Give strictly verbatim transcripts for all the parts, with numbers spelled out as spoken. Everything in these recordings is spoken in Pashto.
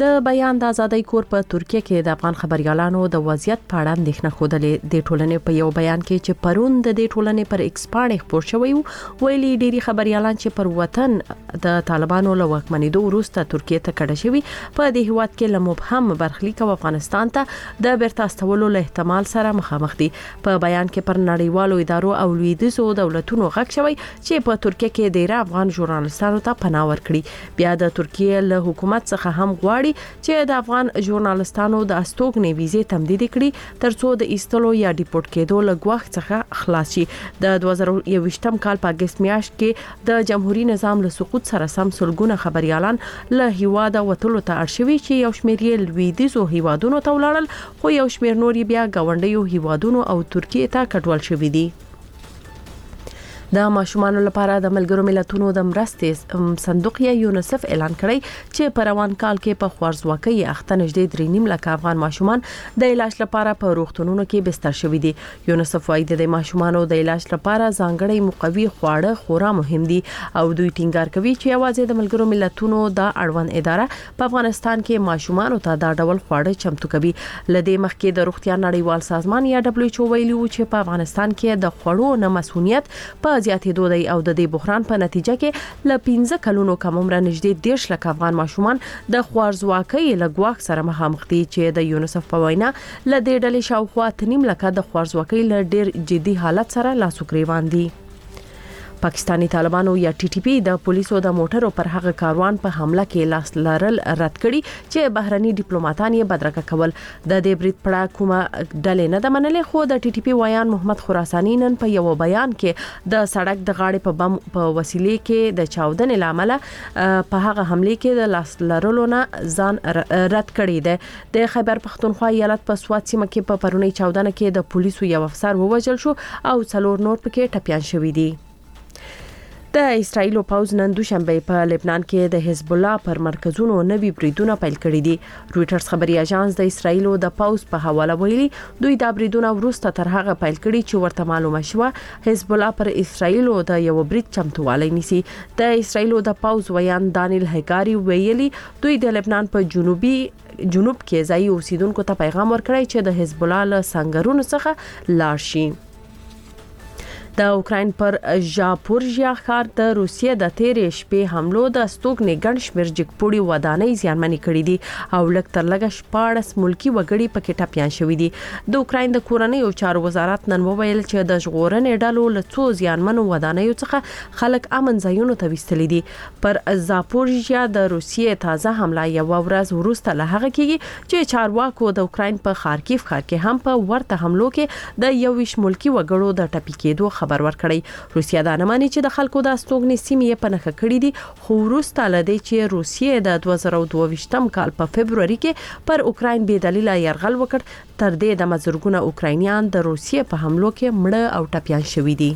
د بیان د ازادۍ کور په ترکیه کې د افغان خبريالانو د وضعیت په اړه اندېښنه خوده د ټولنې په یو بیان کې چې پرون د دې ټولنې پر ایکس باندې خبر شوی ویلي ډيري خبريالان چې پر وطن د طالبانو له واکمنېدو وروسته ترکیه ته کډه شوی په دې هیواد کې له مبهم برخلیک او افغانستان ته د بیرته استولو له احتمال سره مخامخ دي. په بیان کې پر نړیوالو ادارو او لویدیځو دولتونو غږ شوی چې په ترکیه کې ډیر افغان ژورنالستانو ته پناه ورکړي. بیا د ترکیه له حکومت څخه هم غواړي چې د افغان ژورنالستانو د استوګنې ویزې تمدید کړي ترڅو د ایستلو یا ډیپورت کېدو له ګواښ څخه خلاص شي. د دوه زره یوویشتم کال په اگست میاشت کې د جمهوریت نظام له سقوط سره سم سلګونه خبريالان له هیواد وټولو ته ارشوي چې یو شمېر یې لویدیځو هیوادونو ته ولاړل خو یو شمېر نور بیا گاونډیو هیوادونو او ترکیه ته کډوال شوي دي. د ماشومان لپاره د ملګرو ملتونو د مرستې صندوق یا یونیسف اعلان کړی چې په روان کال کې په خوارځواکۍ اخته نږدې درې نیم لک افغان ماشومان د علاج لپاره په روغتونونو کې بستر شوي دي. یونیسف وايي د ماشومانو د علاج لپاره ځانګړي مقوي خواړه خورا مهم دي او دوی ټینګار کوي چې یوازې د ملګرو ملتونو د اړوند اداره په افغانستان کې ماشومانو ته دا ډول خواړه چمتو کوي. لدې مخکې د روغتیا نړیوال سازمان یا دبليو ایچ او ویلي و چې په افغانستان کې د خوړو نه مسؤلیت په زیاتېدو دی او د دې بحران په نتیجه کې ل پنځه کلونو کم عمر نږدې دیرش لک افغان ماشومان د خوارځواکۍ له ګواښ سره مخامخ دي چې د یونیسف په وینا ل دې ډلې شاوخوا تنیم لک د خوارځواکۍ له ډیر جدي حالت سره لاس وګریوان دي. پاکستانی طالبانو یا ټي ټي پی د پولیسو د موټرو پر هغه کاروان په حمله کې لاس لرل رد کړي چې بهرني ډیپلوماټان یې بدرګه کول. د دې برید پړه کومه ډلې نه د منلې خو د ټي ټي پی ویان محمد خراساني نن په یو بیان کې د سړک د غاړې په بم په وسیلې کې د چاودنې لامل په هغه حمله کې د لاس لرلو نه ځان رد کړي دی. د خیبر پختونخوا ایالت په سوات سیمه کې په پرونی چاودنه کې د پولیسو یو افسر ووژل شو او څلور نور پکې ټپيان شوي دي. د اسرایل پوز نن دوشنبه په لبنان کې د حزب الله پر مرکزونو نوي بریدونه پیل کړي دي. رويټرز خبري اژانس د اسرایل د پوز په حواله ویلي دوی د بریدونه وروسته تر هغه پیل کړي چې ورته معلومه شوه حزب الله پر اسرایل د یو برید چمتووالی نیسي. د اسرایل د پوز ویان دانیل هګاری ویلي دوی د لبنان په جنوبي جنوب کې ځای اوسیدونکو ته پیغام ورکړی چې د حزب الله له سنگرونو څخه لاړ شي. د اوکراین پر ژاپورژیا ښار د روسیې د تیرې شپې حملو د استوګنې ګڼ شمېر جګپوړي ودانۍ زیانمنې کړې دي او لږ تر لږه شپاړس ملکی وګړي پکې ټپيان شوي دي. د اوکراین د کورنۍ او چارو وزارت نن وویل چې د ژغورنې ډلو له څو زیانمنو ودانیو څخه خلک امن ځایونو ته وستلي دي. پر ژاپورژیا د روسیې تازه حمله یو ورځ وروسته له هغه کېږي چې چارواکو د اوکراین په خارکیف ښار کې هم په ورته حملو کې د یوویشت ملکی وګړو د ټپي کېدو خبر ورکړی. روسیا دا نه ماني چې د خلکو د استوګنې سیمې په نخښه کړې دي خو وروسته لدی چې روسیې د دوه زره دوه ویشتم کال په فبرवरी کې پر اوکراین بې دلیله يرغل وکړ تر دې د مزرګونه اوکراینیان د روسیې په حملو کې مړه او ټپيان شوي دي.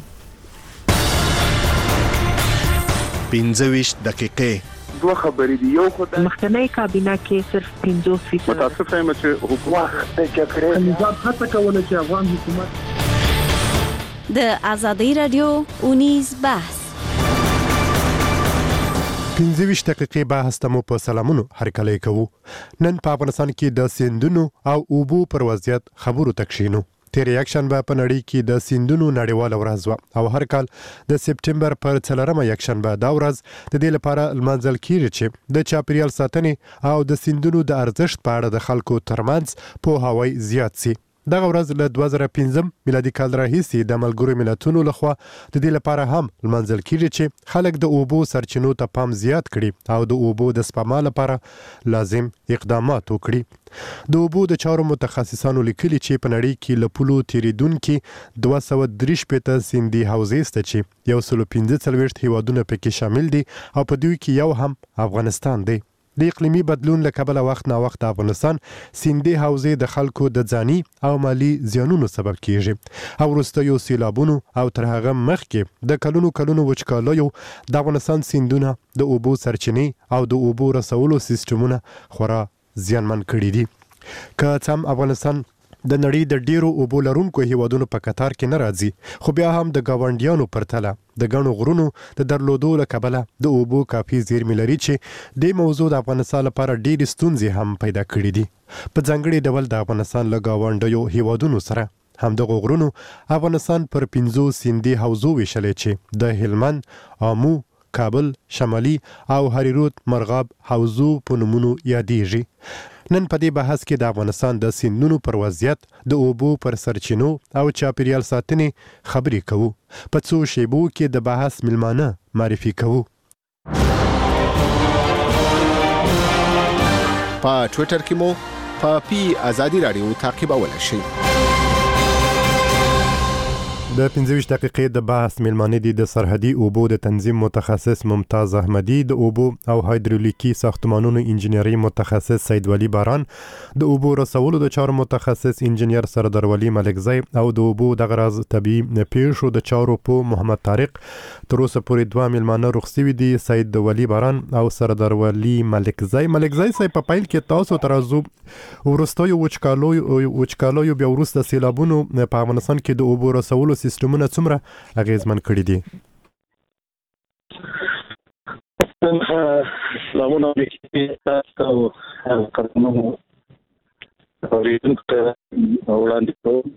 پنځه ویشت دقیقې دوه خبرې دي. یو خدای مخکنی کابینه کې صرف پنځوس فیصد متاسف یم چې حکومت د جګړې نظام هڅه کوله چې افغان حکومت د ازادي رادیو اونیز بحث پنځه ویشت دقیقې بحث ته مو په سلامونو هرکلی کوو. نن په افغانستان کې د سیندونو او اوبو پر وضعیت خبرو تکشینو. تیر یک شنبه په نړۍ کې د سیندونو نړیواله ورځ وه او هر کال د سپټمبر پر څلورمه یک شنبه دا ورځ د دې لپاره لمانځل کیږي چې د چاپیریال ساتنې او د سیندونو د ارزښت په اړه د خلکو ترمنځ پوهاوی زیات سي. دغه ورځ له دوه زره پنځم میلادي کال راهیسې د ملګرو ملتونو لخوا د دې لپاره هم لمانځل کیږي چې خلک د اوبو سرچینو ته پام زیات کړي او د اوبو د سپما لپاره لازم اقدامات وکړي. د اوبو د چارو متخصصانو لیکلي چې په نړۍ کې له پولو تیریدونکي دوه سوه درې شپېته سیندي حوزې شته چې یو سل پنځه څلوېښت هیوادونه پکې شامل دي او په دوی کې یو هم افغانستان دی. د اقلیمي بدلون له کبله وخت نا وخت افغانستان سیندي حوزې د خلکو د ځاني او مالی زیانونو سبب کیږي او وروستیو سیلابونو او تر هغه مخکې د کلونو کلونو وچکالیو د افغانستان سیندونه د اوبو سرچینې او د اوبو رسولو سیستمونه خورا زیانمن کړي دي. که څه هم افغانستان د نړۍ د ډیرو اوبو لرونکو هیوادونو په قطار کې نه راځي خو بیا هم د ګاونډیانو پرتله د غنو غرونو د درلودو له کبله د اوبو کافي زیرمې لري چې د موضوع د افغانستان لپاره ډېرې ستونزې هم پیدا کړې دي. په ځانګړي ډول د افغانستان له ګاونډیو هیوادونو سره همدغه غرونو افغانستان پر پنځو سیندي حوزو ویشلې چې د هلمند، آمو، کابل، شمالي او هریرود مرغاب حوزو په نومونو یادېږي. نن په دې بحث کې د افغانستان د سیندونو پر وضعیت، د اوبو پر سرچینو او چاپیریال ساتنې خبرې کوو. په څو شیبو کې د بحث ملمانه معرفي کوو. په ټویټر کې مو په پی آزادي رادیو تعقیبولی شئ. د پنځه ویشت دقیقې د بحث ملمانه دي د سرحدي اوبو د تنظیم متخصص ممتاز احمدي، د اوبو او هایدرولیکي ساختمانونو انجینری متخصص سید ولی باران، د اوبو رسولو د چارو متخصص انجینر سردار ولی ملکزی او د اوبو د غراز طبي پیښو د چارو په محمد طارق. تر اوسه پورې دوه ملمانه رخصوي دي، سید ولی باران او سردار ولی ملکزی. ملکزی صاحب په پیل کې تاسو ترازو ورستیو وچکالو وچکالو بیا ورسته سیلابونو په افغانستان کې د اوبو رسولو سیستمونه څومره اغیزمن کړي دي؟ سلامونه علیکم تاسو او قدمونو اوریدونکو ته وړاندې کوم.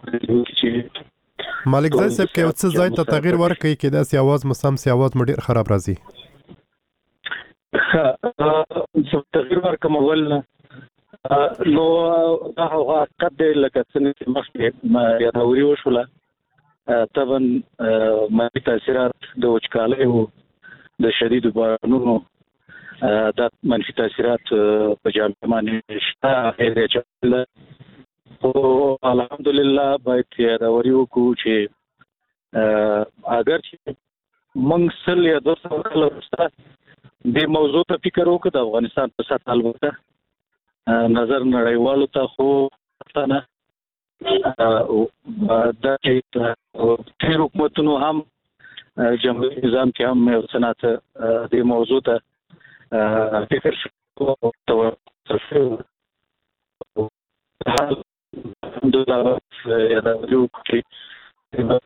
مالک ځای صاحب کې یو څه ځای ته تغییر ورکړي کې داسې اواز مو سم سي اواز مو ډېر خراب راځي. ښه تغییر ورکړم اول نو دا هغه حقیقت دی لکه څنګه چې مخکې یادوري وشوله. طبعا منفي تاثیرات د وچکالۍ او د شدیدو بارانونو دا منفي تاثیرات په جامعه باندې شته. هغه چې او الحمدلله باید یادوري وکړو چې اگر چې موږ سل یا دوه سوه کاله وروسته دې موضوع ته فکر وکړو د افغانستان په سطح البته نظر نړیوالو ته خو نه دا چې تیر حکومتونو هم جمهوریت نظام کې هم یو سنات دې موضوع ته فکر شو الحمدلله یادوري وکړي.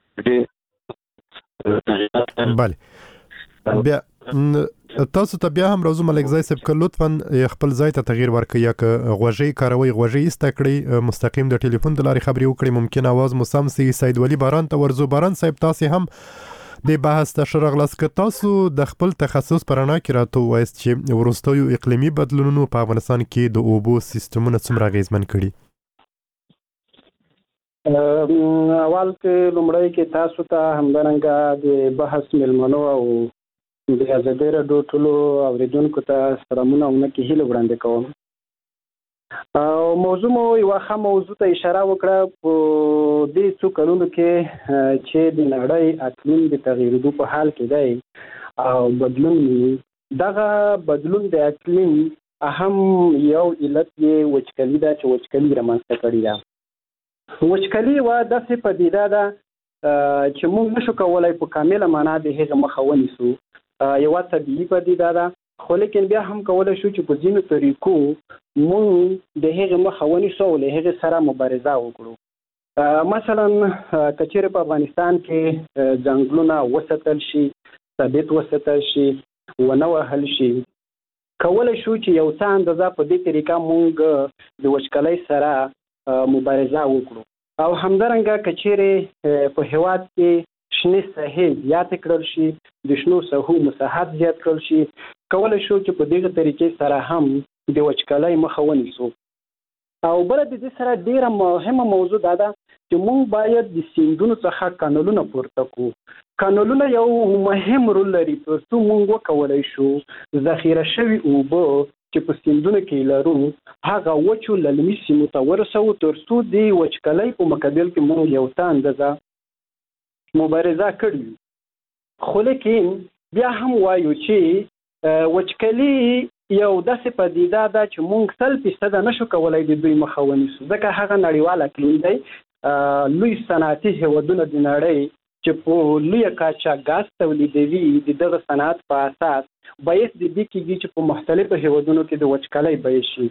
بله بیا تاسو ته بیا هم راځو ملک ځای صاحب که لطفا خپل ځای ته تغییر ورکړئ یا که غوږۍ کاروئ غوږۍ ایسته کړئ مستقیم د ټلیفون د لارې خبرې وکړئ ممکن اواز مو سم سي. سید ولی باران ته ورځو. باران صاحب تاسې هم د بحث ته ښه راغلاست. که تاسو د خپل تخصص په رڼا کې راته ووایاست چې وروستیو اقلیمي بدلونونو په افغانستان کې د اوبو سیستمونه څومره اغېزمن کړي؟ اول کې لومړی کې تاسو ته همدارنګه د بحث ملمنو او د آزادۍ راډیو ټولو اورېدونکو ته سلامونه او نکې هیله وړاندې کوم. او موضوع مو یوه ښه موضوع ته اشاره وکړه په دې څو کلونو کې چې د نړۍ اقلیم د تغییرېدو په حال کې دی او بدلون وي. دغه بدلون د اقلیم اهم یو علت یې وچکالي ده چې وچکالي رامنځته کړې ده. وچکالي یوه داسې پدیده ده چې موږ نشو کولی په کامله معنا د هغې مخه ونیسو. یوه طبیعي پدیده ده خو لیکن بیا هم کولی شو چې په ځینو طریقو موږ د هغې مخه ونیسو او له هغې سره مبارزه وکړو. مثلا که چیرې په افغانستان کې ځنګلونه وساتل شي، ثابت وساتل شي، ونه وهل شي، کولی شو چې یو څه اندازه په دې طریقه موږ د وچکالۍ سره مبارزه وکړو. او همدارنګه که چیرې په هېواد کې شنې ساحې زیاتې کړل شي، د شنو ساحو مساحت زیات کړل شي، کولی شو چې په دغه طریقې سره هم د وچکالۍ مخه ونیسو. او بله د دې سره ډېره مهمه موضوع دا ده چې موږ باید د سیندونو څخه کانالونه پورته کړو. کانالونه یو مهم رول لري تر څو موږ وکولی شو ذخیره شوي اوبه چې په سیندونو کې لرو هغه وچو للمي سیمو ته ورسوو تر څو د وچکالۍ په مقابل کې موږ یو څه اندازه مبارزه کړي. خو لیکن بیا هم وایو چې وچکالي یو داسې پدیده ده چې موږ سل فیصده نشو کولی د دوی مخه ونیسو ځکه هغه نړیوال اقلیم دی. لوی صنعتي هیوادونه د نړۍ چې په لویه کچه ګاز تولیدوي د دغه صنعت په اساس باعث د دې کېږي چې په مختلفو هیوادونو کې د وچکالۍ بیه شي.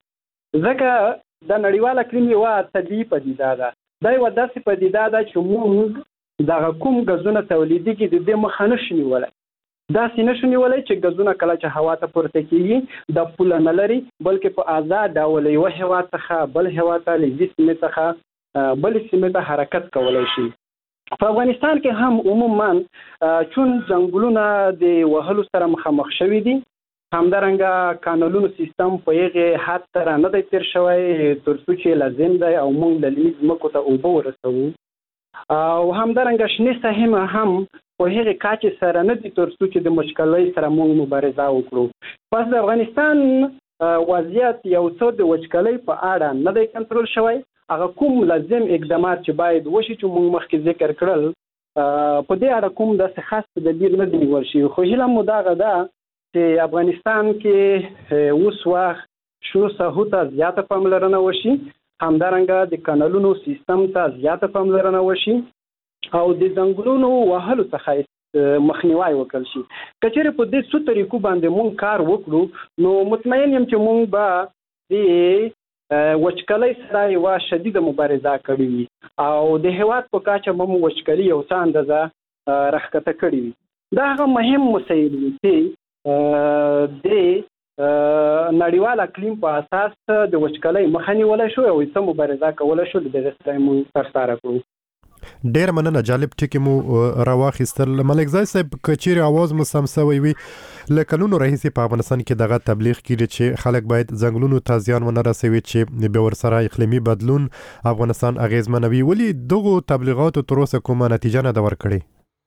ځکه د نړیوال اقلیم یوه طبیعي پدیده ده. دا یوه داسې پدیده ده چې موږ دا کوم غزونه تولیدي کې د دې مخه نشي نیولای. دا سینه شنی ولای چې غزونه کله چې هوا ته پورته کیږي د پول نه لري بلکې په آزاد ډول یو هوا ته بل هوا ته لږ سیمه ته بل سیمه ته حرکت کولای شي. په افغانستان کې هم عموما چون ځنګلونه د وهلو سره مخامخ شوي دي، همدارنګه کانالونو سیستم په یغه حد تر نه دی تیر شوی تر څو چې لازم دی او موږ د لیمز مکو ته اوبه ورسوو، او همدارنګه شنه ساحه هم په هغه کاچ سره نه دي تر څو چې د مشکلای سره موږ مبارزه وکړو. پس د افغانستان وضعیت یو څو د وچکلۍ په اړه نه دی کنټرول شوی. هغه کوم لازم اقدامات چې باید وشي چې موږ مخکې ذکر کړل په دې اړه کوم د خاص تدبیر نه دی نیول شوی. خو هیله مو دغه ده چې افغانستان کې اوس وخت شنو ساحو ته زیاته پاملرنه وشي، همدارنګه د کانالونو سیستم ته زیاته پاملرنه وشي او د ځنګلونو وهلو څخه مخنیوي وکړل شي. کچېره په دې څو طریقو باندې مونږ کار وکړو نو مطمئن یم چې مونږ به د وچکلۍ سره یو شدیده مبارزه کړې وي او د هېواد په کچه به مو وچکلۍ یو څه اندازه راښکته کړې وي. دا هغه مهم مسایل دي چې د نړیوال اقلیم په اساس د وچکلۍ مخه نیولی شو او څه مبارزه کولی شو د دغه سره مونږ ترسره کړو. ډیر مننه، جالب ټکی مو راواخیستل. ملک زای صاحب کچیر आवाज مو سم سوی وي لکه نو رئیس په افغانستان کې دغه تبلیغ کړي چې خلک باید ځنګلونو ته زیان ونه رسوي چې به ورسره اقلیمي بدلون افغانستان اغیزمنوي، ولی دغه تبلیغات تر اوسه کومه نتیجه نه ده ورکړې؟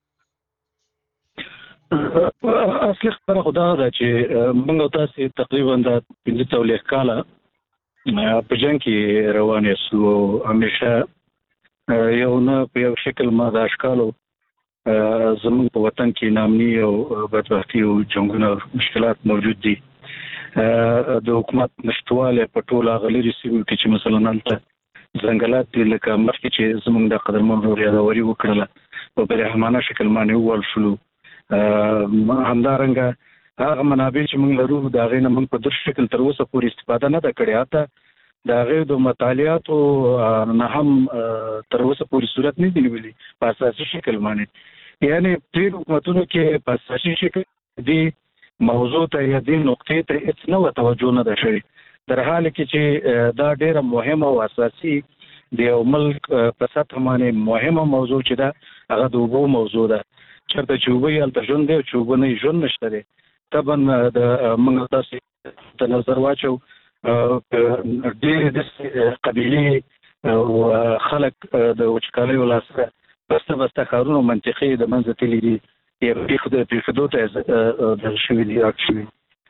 اصلي خبره خو دا ده چې موږ تاسو تقریبا د پنځه څلوېښت کاله په جنګ کې روان یو همیشه یو نه په یو شکل ما د اشکالو زموږ په وطن کې نامني او بدبختي او جنګونه مشکلات موجود دي. د حکومت نشټواله په ټوله غلري سیمو کې چې مثلا نن ځنګلات دي لکه مخکې چې زموږ د قدرمن ورور یادوري وکړله په برهمانه شکل باندې وول شلو. همدارنګه هغه منابع چې موږ لرو د هغې نه موږ په در شکل تر اوسه پورې استفاده نه ده کړې، حتی د هغې د مطالعاتو نه هم تر اوسه پورې صورت نه دی نیولي په اساسي شکل باندې. یعنې ډېرو حکومتونو کې په اساسي شکل دې موضوع ته یا دې نقطې ته هېڅ نه توجه نه ده شوې، در حال کې چې دا ډېره مهمه او اساسي د یو ملک په سطح باندې مهمه موضوع چې ده هغه د اوبو موضوع ده. چېرته چې اوبه یې هلته ژوند دی او چې اوبه نه یې ژوند نشته دی. طبعا د موږ داسې ته نظر واچو ډېرې داسې قبیلې او خلک د وچکالیو لاسره بسته بسته ښارونه منطقې د منځه تللي دي یا پرېښودو ته دغه شوي دي راک شوي.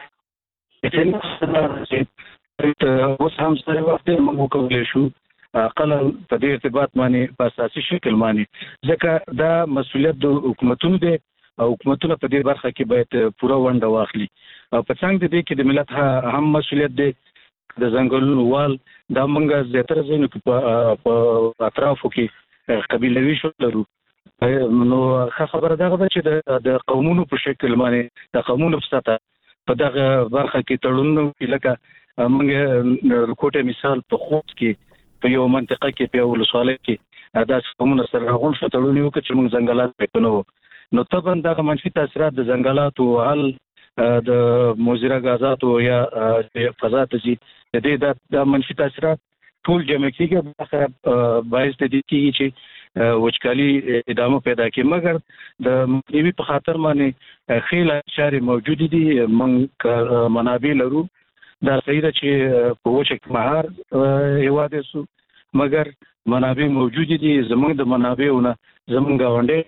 اوس هم سره وخت موږ وکولی شو اقلا په دې ارتباط باندې په اساسي شکل باندې، ځکه دا مسؤلیت د حکومتونو دی او حکومتونه په دې برخه کې باید پوره ونډه واخلي او په څنګ د دې کې د ملت هم مسؤلیت دی. د ځنګلونو وال دا موږ زیاتره ځایونو کې په اطرافو کې قبیلوي شکل لرو، نو ښه خبره دغه ده چې د قومونو په شکل باندې د قومونو په سطحه په دغه برخه کې تړونونه وکړي. لکه موږ کوټه مثال په خوست کې په یو منطقه کې په یو ولسوالۍ کې داسې قومونه سره راغونډ شو تړون وکړ چې موږ ځنګلات پرې کړو. نو طبعا دغه منفي تاثیرات د ځنګلاتو حل د مضره غازاتو یا فضا ته ځي، د دې د منفي تاثیرات ټول جمع کېږي باخره باعث د دې کېږي چې وچکالي ادامه پیدا کړي. مګر د مخنیوي په خاطر باندې ښې لارې چارې موجودې دي، موږ منابع لرو. دا صحیح ده چې په وچه کې مهار هېواد یې سو، مګر منابع موجودې دي. زموږ د منابعو نه زموږ ګاونډی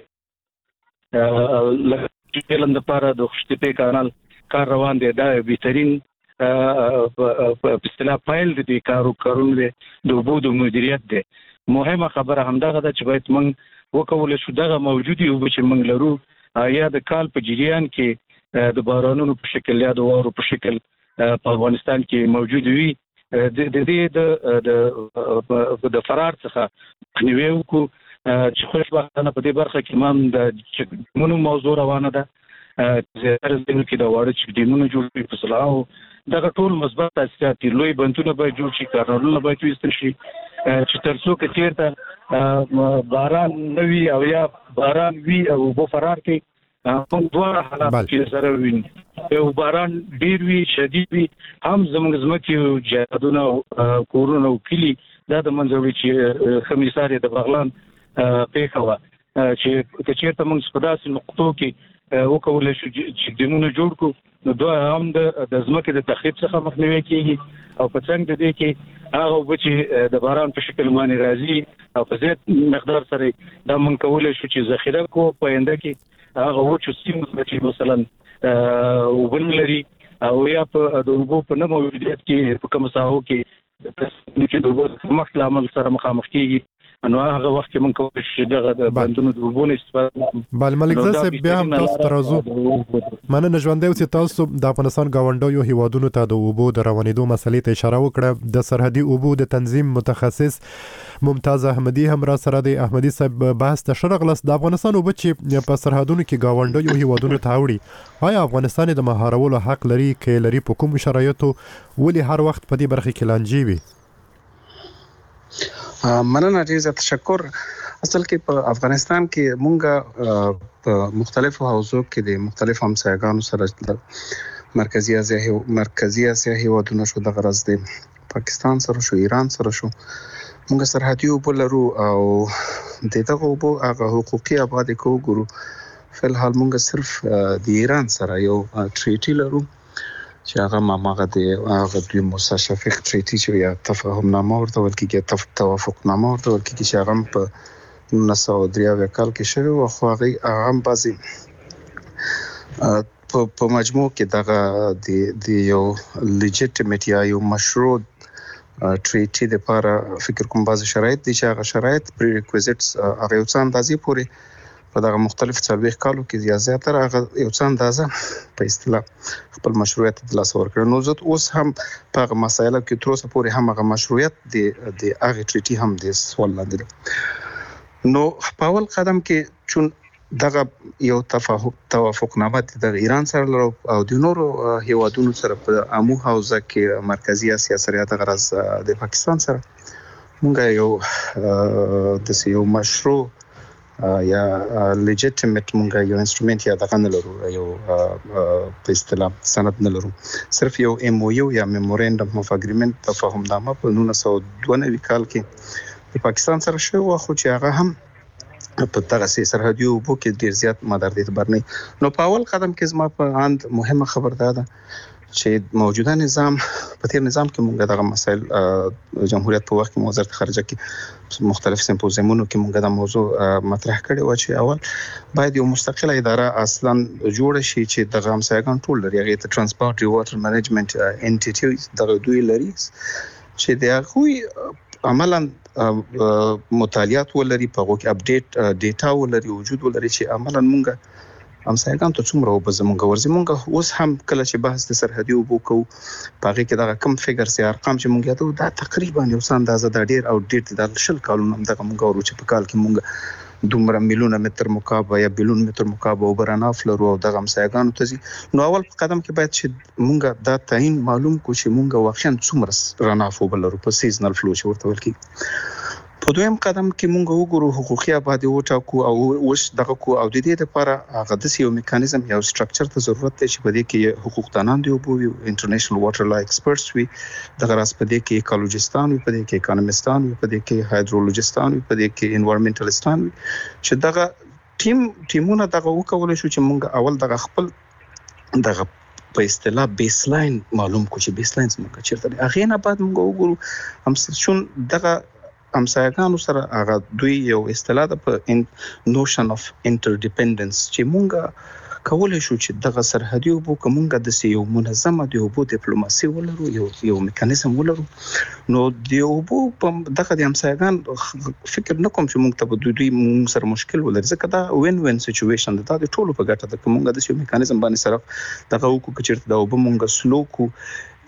لکه علم دپاره د خوشتېپې کانال کار روان دی، دا بهترین په اصطلاح پایل د دې کارو کارونه دی د اوبو د مدیریت دی. مهمه خبره همدغه ده چې باید موږ وکولی شو دغه موجودې اوبه چې موږ لرو یا د کال په جریان کې د بارانونو په شکل یا د واورو په شکل په افغانستان کې موجود وي، د دې د فرار څخه مخنیوی وکړو. چې خوشبختانه په دې برخه کې هم د ډیمونو موضوع روانه ده، زیاتره ځایونو کې د واړه چې ډیمونه جوړ کړي په صلاحو دغه ټول مثبت تاثیرات دي. لوی بندونه باید جوړ شي، کانالونه باید ویستل شي چې تر څو کې چیرته باران نوي او یا باران وی او په فرار کې هم دوه حالات چې سره ویني یو باران ډیر وی شدید وی هم زموږ زمکه جادونه کورونه او کلی دا د منځوي چې خمیساري د بغلان پیښه وا چې چیرته موږ په داسې نقطو کې وکول شو چې دمونه جوړ کو نو دوه هم د زمکه د تخریب څخه مخنیوي کیږي او په څنګه د دې کې هغه وبچې د باران په شکل باندې راځي او په زیات مقدار سره دا موږ کول شو چې ذخیره کو پاینده کې هغه وچو سیمو چې مثلا وبن لري او یا په د وګو په نوو موجودیت کې په کوم ساحو کې چې د وګو مخ عمل سره مخامخ کیږي نو هغه وخت کې موږ کوم چې دغه د بندونو د وګونې استفاده بل ملک زاسه بیا هم تاسو ترازو مننه ژوندې اوسې تاسو د افغانستان گاونډیو هیوادونو ته د اوبو د روانېدو مسلې ته اشاره وکړه د سرحدي اوبو د تنظیم متخصص ممتاز احمدي هم را سره د احمدي صاحب بحث ته شرغلس د افغانستان اوبو چې په سرحدونو کې گاونډیو هیوادونو ته وړي آیا افغانستان د مهارولو حق لري کې لري په کوم شرایطو ولی هر وخت په دې برخه کې لانجې وي مننه ډیر زیات تشکر اصل کې په افغانستان کې مونږه په مختلفو حوزو کې د مختلفو همسایګانو سره مرکزی اسیا مرکزی اسیا هیوادونو شو د غرض د پاکستان سره شو ایران سره شو مونږ سرحدي اوبو لرو او دغه اوبو هغه حقوقي آباد کو ګورو فلحال مونږ صرف د ایران سره یو ټریټي لرو چې هغه ماغه د هغه د مشافق ټریټي چې یا تفاهم نامه ورته ویل کېږي توافق نامه ورته ویل کېږي چې هغه په نولس سوه درې اویا کال کې شوی او خو هغه هم بعضي په مجموع کې دغه د یو لیجیټیمیټ یا یو مشروع ټریټي د لپاره فکر کوم بعضي شرایط دي چې هغه شرایط پری ریکویزټس هغه یو څه اندازې پورې په دغه مختلف څلوېښت کالو کې یا زیاتره هغه یو څه اندازه په اصطلاح خپل مشروعیت د لاس ورکړ نو زه اوس هم په هغه مسایلو کې تر اوسه پورې هم هغه مشروعیت د د هغه ټریټي هم د سوال لاندې نو په اول قدم کې چون دغه یو تفاهم توافق نامه د ایران سره لرو او د نورو هیوادونو سره په عمو حوزه کې مرکزی اسیا سره د غرض د پاکستان سره مونږ یو د یو مشروع یا لیجیټیمیټ مونږ یو انسټرومنت یا دغه نه لرو یو په اصطلاح سند نه لرو صرف یو ایم او یو یا میمورندم اف اګریمنت تفاهم نامه په نولس سوه دوه نوي کال کې د پاکستان سره شوی و خو چې هغه هم په دغه سرحدي اوبو کې ډیر زیات مدار دي اعتبار نه نو په اول قدم کې زما په اند مهمه خبر ده چې موجوده نظام په تیر نظام کې موږ دغه مسائل جمهوریت په وخت کې وزارت خارجه کې مختلف سمپوزیمونو کې موږ د موضوع مطرح کړی و چې اول باید یو مستقله اداره اصلا جوړ شي چې د همسایګان ټول لري هغه ته ترانسپورت واټر مینجمنت انټیټي دغه دوی لري چې د هغه عملاً مطالعات ولري په هغه کې اپډیټ ډیټا ولري وجود ولري چې عملاً موږ همسایګان ته څومره وب زمونږ ورزي مونږ اوس هم کله چې بحث د سرحدي اوبو کوو پاره کې دغه کم فګر سي ارقام چې مونږ یادو دا تقریبا یو څه اندازه د ډیر او ډیر د شل کالونو هم دغه مونږ ورو چې په کال کې مونږ دومره میلیونه متر مکعب یا بیلون متر مکعب او براناف لرو او دغه همسایګانو ته زی نو اول قدم کې باید چې مونږ دا تعین معلوم کو چې مونږ واقعا څومره راناف وبلرو په سیزنل فلو چې ورته ولکې په دویم قدم کې مونږ وګورو حقوقي آبادی وټاکو او وش دغه کو او د دې لپاره هغه د یو میکانیزم یا سټراکچر ته ضرورت دی چې په دې کې حقوق دانان دی او انټرنیشنل واټر لا ایکسپرټس وي دغه راس په دې کې ایکولوژیستان وي په دې کې اکونومیستان وي په دې کې هایدرولوژیستان وي په دې کې انوایرنمنټالیستان وي چې دغه ټیم ټیمونه دغه وکول شو چې مونږ اول دغه خپل دغه په اصطلاح بیس لاین معلوم کو چې بیس لاین څنګه چیرته هغه نه بعد مونږ وګورو هم شون دغه همسایګانو سره هغه دوی یو اصطلاح ده په نوشن اف انټرډیپندنس چې مونږ کولای شو چې دغه سرحدي اوبو کومګه د یو منظمه د اوبو ډیپلوماسي ولرو یو یو میکانیزم ولرو نو د اوبو په دغه د همسایګان فکر نه کوم چې مونږ ته د دوی مونږ سره مشکل ولري ځکه دا وین وین سچويشن ده د ټولو په ګټه ده کومګه د یو میکانیزم باندې سره دغه وکړو چې د اوبو مونږ سلو کو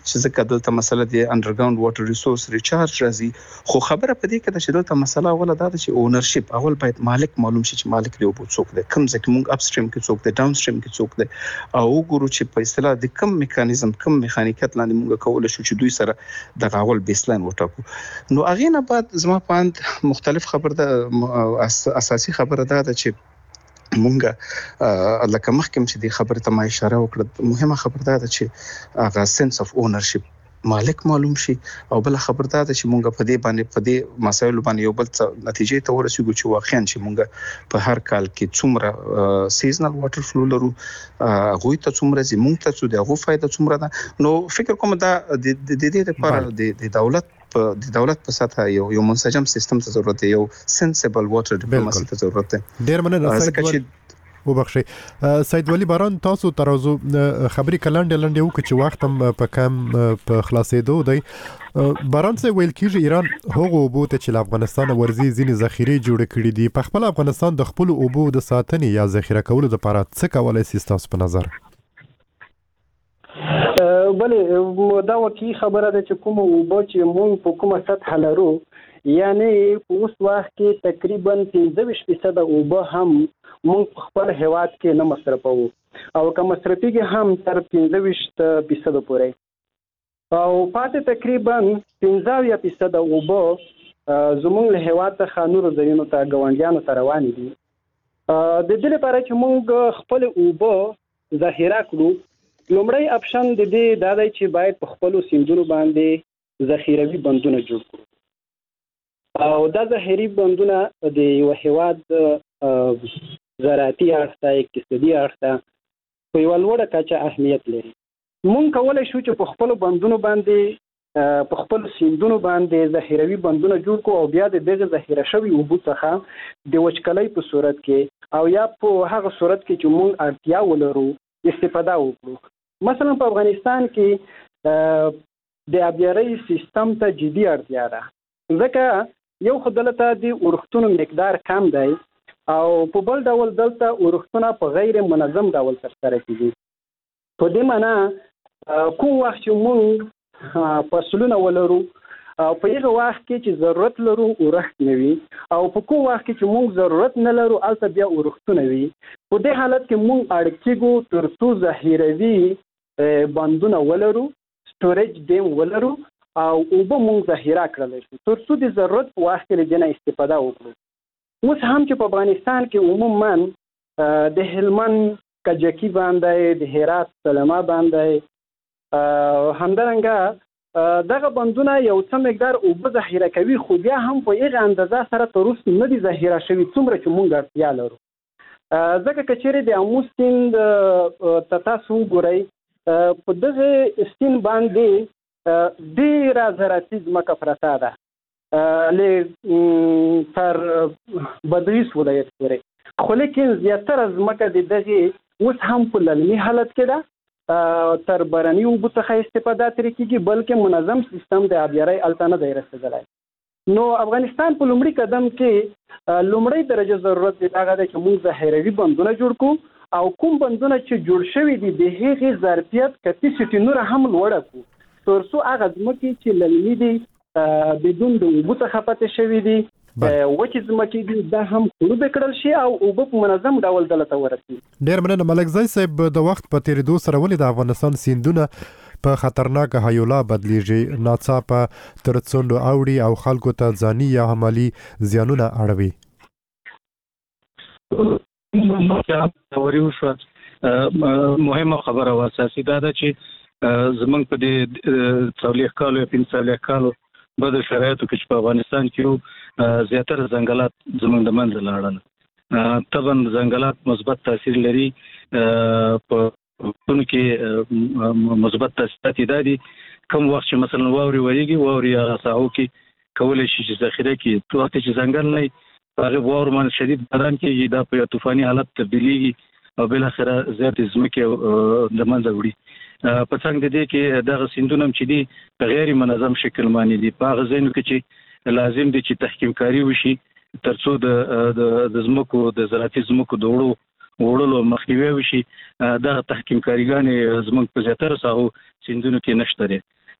چې ځکه دلته مسله دی انډرګراوند واټر ریسورس ریچارج راځي. خو خبره پدې کې ده چې دلته مسله اوله دا ده چې اونرشپ اول باید مالک معلوم شي چې مالک دی او څوک دی، کوم ځکه موږ اپ سټریم کې څوک دی، ډاون سټریم کې څوک دی، او وګورو چې په اصطلاح د کوم میکانیزم کوم میخانیکت لاندې موږ کولای شو چې دوی سره د غاول بیسلاین وټاکو. نو هغه نه بعد زما پاند مختلف خبر ده اساسي خبره ده چې مونږه لکه مخکې چې د خبره ته ما اشاره وکړه، مهمه خبره ده چې هغه سنس اف اونرشپ مالک معلوم شي، او بل خبر ده چې مونږ په دې باندې په دې مسایلو باندې یو بل څه نتیجې ته ورسېږو چې واقعا چې مونږ په هر کال کې څومره سیزنل واټر فلو لرو، هغوی ته څومره زی مونږ ته څو د هغو فایده څومره ده. نو فکر کوم دا د دې لپاره د دولت د دولت په سطح یو یو منسجم سیستم ته ضرورت دی، یو سنسیبل واټر ډیپلوماسي ته ضرورت دی. ډیر مننه سید وبخښي. سید ولی باران، تاسو ترازو خبري کلنډ لنډ یو چې وخت هم په کم په خلاصېدو دی. باران څه ویل کیږي ایران هغه اوبو ته چې افغانستان ورزي ځینې ذخیره جوړ کړي دي، په خپل افغانستان د خپل اوبو د ساتنې یا ذخیره کولو لپاره څه کولای شي تاسو په نظر؟ بلې دا واقعي خبره ده چې کوم اوبه چې موږ په کومه سطح لرو، یعنی په اوس وخت کې تقریبا پنځه ویشت فیصد اوبه هم موږ خپل هیواد کې نه مصرفوو، او که مصرفيږي هم تر پنځه ویشت فیصد پورې، او پاتې تقریبا پنځه اویا فیصد اوبه زموږ له هیواد څخه نورو ځایونو ته ګاونډیانو ته روانې دي. د دې لپاره چې موږ خپل اوبه ذخیره کړو، لومړی اپشن د دې دا دی چې باید په خپلو سیندونو باندې ذخیروي بندونه جوړ کړو، او دا ذخیروي بندونه د یو هیواد زراعتي اړخ ته، اقتصادي اړخ ته په یوه لوړه کچه اهمیت لري. مونږ کولی شو چې په خپلو بندونو باندې په خپلو سیندونو باندې ذخیروي بندونه جوړ کړو، او بیا د دغه ذخیره شوي اوبو څخه د وچکلۍ په صورت کې او یا په هغه صورت کې چې مونږ اړتیا ولرو استفاده وکړو. مثلا په افغانستان کې د آبیارۍ سیستم ته جدي اړتیا ده، ځکه یو خو دلته د اورښتونو مقدار کم دی، او په بل ډول دلته اورښتونه په غیر منظم ډول ترسره کیږي. په دې معنا کوم وخت چې موږ فصلونه ولرو، او په هغه وخت کې چې ضرورت لرو اورښت نه وي، او په کوم وخت کې چې موږ ضرورت نه لرو هلته بیا اورښتونه وي، په دې حالت کې موږ اړ کېږو تر څو ذخیروي بندونه ولرو، سټوریج ډیم ولرو، او اوبه موږ ذخیره کړلی شو تر څو د ضرورت په وخت کې له دې نه استفاده وکړو. اوس هم چې په افغانستان کې عموما د هلمند کجکي باندې، د هرات سلما باندې همدارنګه دغه بندونه یو څه مقدار اوبه ذخیره کوي، خو بیا هم په هغه اندازه سره تر اوسه نه دي ذخیره شوي څومره چې موږ اړتیا لرو. ځکه که چیرې د آمو سیند ته تاسو وګورئ، په دغه سیند باندې ډېره زراعتي ځمکه پرته ده تر بادغیس ولایت پورې، خو لیکن زیاتره ځمکه د دغې اوس هم په للمي حالت کې ده، تر باراني اوبو څخه استفاده ترې کېږي، بلکې منظم سیستم د آبیارۍ هلته نه دی رسېدلی. نو افغانستان په لومړي قدم کې لومړی درجه ضرورت دی هغه دی چې موږ ذخیروي بندونه جوړ کړو، او کوم بندونه چې جوړ شوي دي د هغې ظرفیت کپیسټي نوره هم لوړه کړو، تر څو هغه ځمکې چې للمي دي بدون د اوبو څخه پاتې شوي دي، وچې ځمکې دي، دا هم خړوبې کړل شي او اوبه په منظم ډول دلته ته ورسي. ډېر مننه ملکزی صاحب. د وخت په تېرېدو سره ولې د افغانستان سیندونه په خطرناکه هیولا بدلیږي، ناڅاپه تر څنډو اوړي او خلکو ته ځاني یا عملي زیانونه اړوي؟ مهمه خبره او اساسي دا ده چې زمونږ په دې څلوېښت کالو یا پنځه څلوېښت کالو بدو شرایطو کې چې په افغانستان کې زیاتره ځنګلات زمونږ د منځه لاړل. طبعا ځنګلات مثبت تاثیر لري، په ټولو کې مثبت تاثیرات یې دا دي کوم وخت چې مثلا واورې ورېږي، واورې هغه ساحو کې کولی شي چې ذخیره کړي، په وخت چې ځنګل نه وي په هغې واورو باندې شدید باران کېږي، دا په یو طوفاني حالت تبدیلېږي او بالاخره زیاتې ځمکې له منځه وړي. په څنګ د دې کې دغه سیندونه چې دي په غیر منظم شکل باندې دي، په هغه ځایونو کې چې لازم دي چې تحکیم کاري وشي تر څو د ځمکو د زراعتي ځمکو د وړو وړلو مخنیوی وشي. دغه تحکیم کاریګانې زموږ په زیاتره ساحو سیندونو کې نشته دي.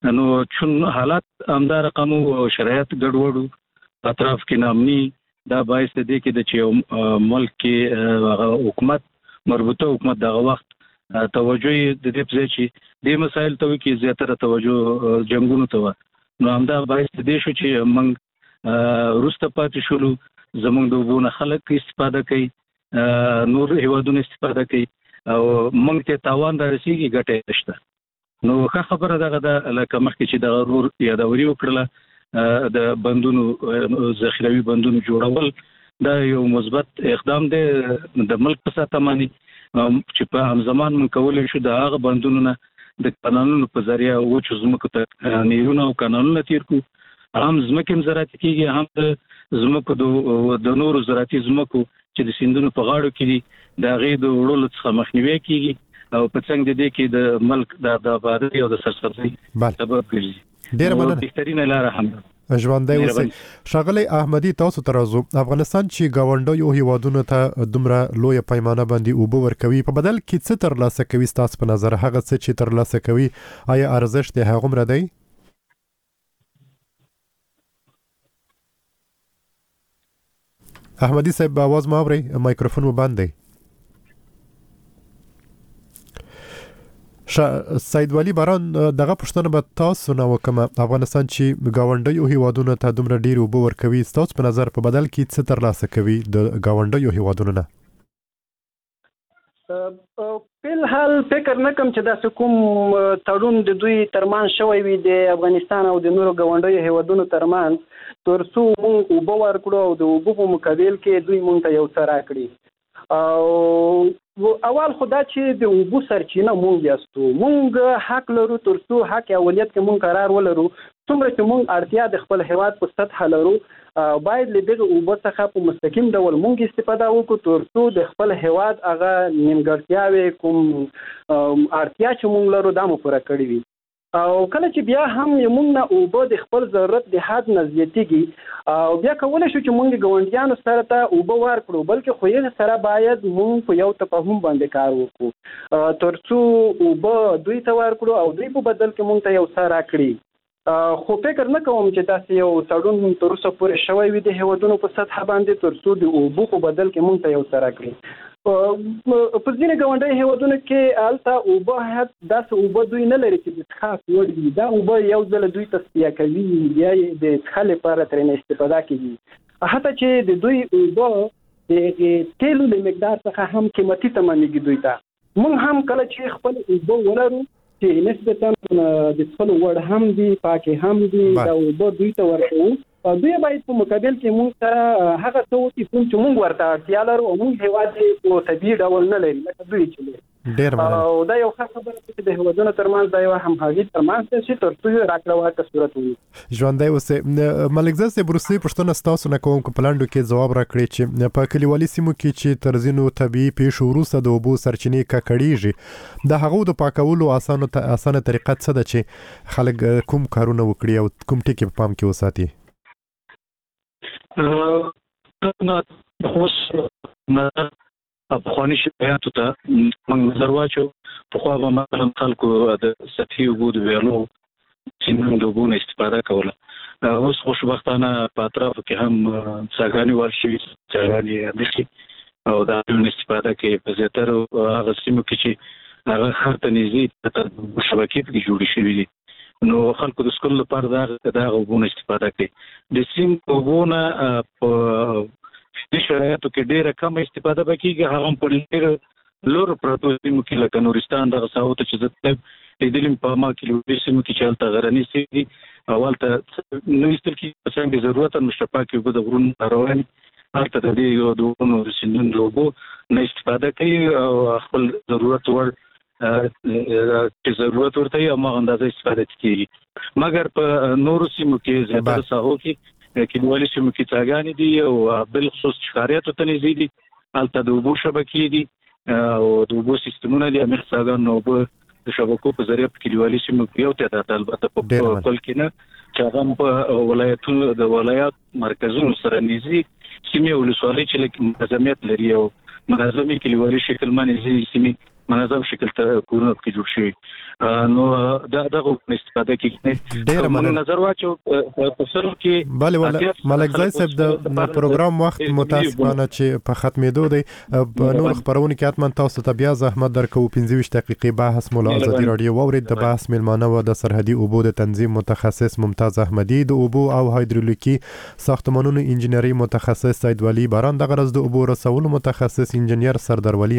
نو چون حالات همدا رقم او شرایط ګډوډ اطراف کې نامني دا باعث دی کې د چې ملک کې حکومت مربوطه حکومت دغه وخت توجه د دې په چې د مسایل ته کې زیاتره توجه جنگونو ته نو همدا باعث دی شو چې موږ روسته پاتې شولو زموږ د وبونه خلک استفاده کوي نور هیوادونه استفاده کوي او موږ ته تاوان رسیږي ګټه نشته نو ښه خبره دغه د لکه مخکې چې د غرور یادوري وکړه د بندونو ذخیروي بندونو جوړول دا یو مثبت اقدام دی د ملک په ساته مانی چې په هم زمان من کولای شو د هغه بندونو نه د قانونونو په ذریعہ وچو زمکو ته نیرونه او قانونونه تیر کو هم زمکم زراعتي کیږي هم د زمکو د نورو زراعتي زمکو چې د سیندونو په غاړو کې دي د غې د وړلو څخه مخنیوي کیږي او په څنګه د دې کې د ملک د آبادی او د سرسبزي سبب ګرځي ډیر مننه بهترینه لار هم ژوندۍ اوسئ. ښاغلی احمدي تاسو ته راځو. افغانستان چې ګاونډیو هیوادونو ته دومره لویه پیمانه باندې اوبه ورکوي په بدل کې څه ترلاسه کوي ستاسو په نظر هغه څه چې ترلاسه کوي آیا ارزښت یې هغومره دی؟ احمدي صاحب आवाज ما اوري مایکروفون مو بند دی. سید ولی باران دغه پښتنه به تاسو نه وکم افغانستان چې ګاونډیو هیوادونو ته دومره ډیر اوبه ورکوي ستاسو په نظر په بدل کې څه ترلاسه کوي د ګاونډیو هیوادونو نه؟ په حال فکر نه کوم چې دا کوم تړون د دوی ترمان شوی وي د افغانستان او د نورو ګاونډیو هیوادونو ترمان ترڅو موږ اوبه ورکړو او د اوبو په مقابل کې دوی موږ ته یو څه راکړي. او اول خدا چې د اوبو سرچینه مونږ یاستو مونږ حق لرو ترڅو حق اولیت کې مونږ قرار ولرو څومره چې مونږ اړتیا د خپل هیواد په سطح لرو باید له دغه اوبو څخه په مستقیم ډول مونږ استفاده وکړو ترڅو د خپل هیواد هغه نیمګړتیاوې کوم اړتیا چې مونږ لرو دا مو پوره کړې وي. او کله چې بیا هم موږ نه اوبه د خپل ضرورت د حد نه زیاتېږي او بیا کولی شو چې موږ ګاونډیانو سره ته اوبه ورکړو بلکې خو یې سره باید موږ په یو تفاهم باندې کار وکړو تر څو اوبه دوی ته ورکړو او دوی په بدل کې موږ ته یو څه راکړي. خو فکر نه کوم چې داسې یو تړون تر اوسه پورې شوی وي د هیوادونو په سطح باندې تر څو د اوبو په بدل کې موږ ته یو څه راکړي. په ځینې ګاونډي هیوادونو کې هلته اوبه داسې اوبه دوی نه لري چې د څښاک وړ وي دا اوبه یو ځل دوی تصفیه کوي بیا یې د څښلو لپاره ترېنه استفاده کوي حتی چې د دوی اوبه د تیلو له مقدار څخه هم قیمتي تمامېږي دوی ته. موږ هم کله چې خپل اوبه ولرو چې نسبتا د څښلو وړ هم دي پاکې هم دي دا اوبه دوی ته ورکوو دوی باید په مقابل کې موږ ته هغه څه وکړي کوم چې موږ ورته اړتیا لرو او موږ هیواد په طبیعي ډول نه لري لکه دوی چې لري. او دا یو ښه خبره ده چې د هیوادونو ترمنځ دا یو همغږي ترمنځ شي تر څو راکړه ورکړه صورت وي. ژوندی اوسئ. ملکزاد صاحب وروستۍ پوښتنه ستاسو نه کوم که په لنډو کې ځواب راکړئ چې په کلیوالي سیمو کې چې تر ځینو طبیعي پیښو وروسته د اوبو سرچینې ککړېږي د هغو د پاکولو اسانه طریقه څه ده چې خلک کوم کارونه وکړي او کوم ټکي په پام کې وساتي؟ نه اوس نه افغاني شایعاتو ته موږ نظر واچو پخوا به مثلا خلکو د سطحي اوبو د ویالو سیندونو د اوبو نه استفاده کوله اوس خوشبختانه په اطرافو کې هم څاګانې وال شوي څاګانې دښتې او د هغو نه استفاده کوي په زیاترو هغه سیمو کې چې هغه ښار ته نږدې شبکې پکې جوړې شوي دي نو خلکو د څښلو لپاره د هغه اوبو نه استفاده کوي. د سیند اوبو نه په دې شرایطو کې ډېره کمه استفاده به کېږي هغه هم په ډېرو لوړو پرتو سیمو کې لکه نورستان دغه ساحو ته چې زه لیدلي په ما کیلومتري سیمو کې چې هلته غرني سیمې دي او هلته نه ایستل کېږي په څنګ ضرورت مشتپاکې اوبه د غرونو روانې هلته د دې د اوبو د سیندونو د اوبو نه استفاده کوي او خپل ضرورت وړ چې ضرورت ورته یې هماغه اندازه استفاده کېږي. مګر په نورو سیمو کې زیاتره ساحو کې کلیوالي سیمو کې څاګانې دي او بالخصوص ښکاریاتو ته نږدې دي هلته د اوبو شبکې دي او د اوبو سیستمونه دي عمیق څاګانو اوبه د شبکو په ذریعه په کلیوالي سیمو کې یو تعداد البته په کل کې نه چې هغه په ولایتونو د ولایت مرکزونو سره نږدې سیمې ولسوالۍ چې منظمیت لري او منظمې کلیوالي شکل باندې سیمې منظم شکل ته کورونه کې جوړ شي نو دا دغه استفاده کې ډیر مننه نظر واچو په سر کې bale wala ملک زای صاحب د پروګرام وخت متاسفانه چې په ختمېدو دی په نور خبرونه کې اتمن تاسو ته بیا زحمت درکو پنځه ویشت دقیقې بحث مولا ازادي رادیو وورید د بحث ملمانه و د سرحدي اوبو د تنظیم متخصص ممتاز احمدی د اوبو او هایدرولوژي ساختمانونو انجنیری متخصص سید ولی باران د غرض د اوبو رسولو متخصص انجنیر سردار ولی